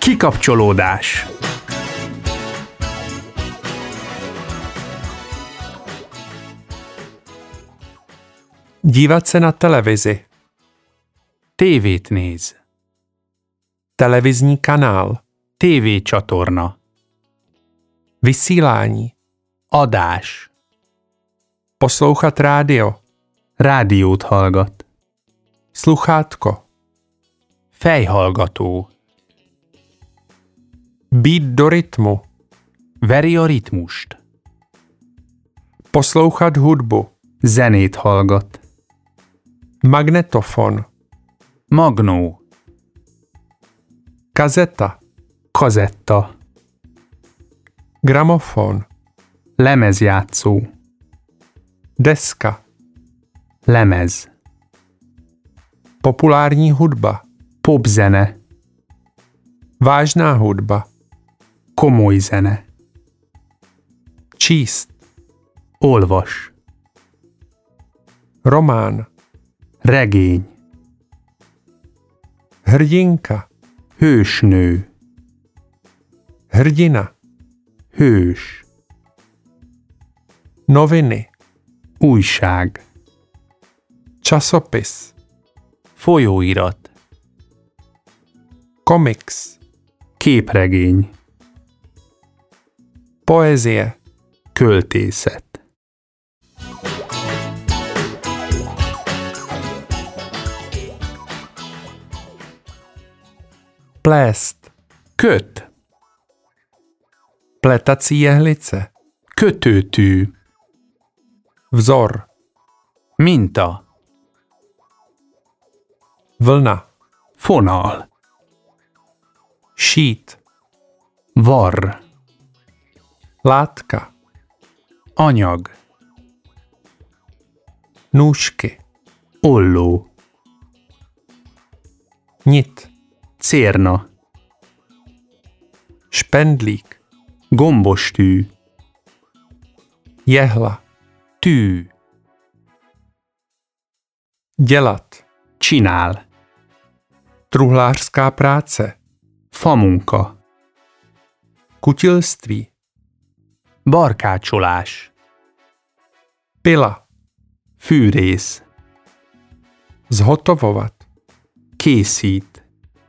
Kikapcsolódás. Dívat se na televizi. Tévét néz. Televizní kanál. Tévécsatorna. Vysílání. Adás. Poslouchat rádio. Rádiót hallgat. Sluchátko. Fejhallgató. Být do rytmu. Veri a ritmust. Poslouchat hudbu. Zenét hallgat. Magnetofon. Magnó. Kazeta. Kazetta. Gramofon. Lemezjátszó. Deska. Lemez. Populární hudba. Popzene. Vážná hudba. Komoly zene. Číst. Olvas. Román. Regény. Hrdinka. Hősnő. Hrdina. Hős. Noviny. Újság. Časopis. Folyóirat. Komiks. Képregény. Poezie. Költészet. Plést. Köt. Pletací jehlice. Kötőtű. Vzor. Minta. Vlna. Fonal. Šít. Varr. Látka. Anyag. Nůžky. Olló. Nit. Cérna. Špendlík. Gombostű. Jehla. Tű. Dělat. Csinál. Truhlářská práce. Famunka. Kutilství. Barkácsolás. Pila. Fűrész. Zhotovovat. Készít.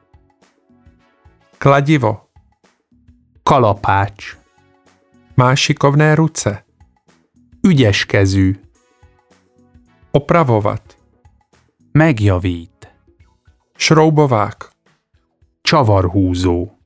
Kladivo. Kalapács. Má šikovné ruce. Ügyeskezű. Opravovat. Megjavít. Šroubovák. Csavarhúzó.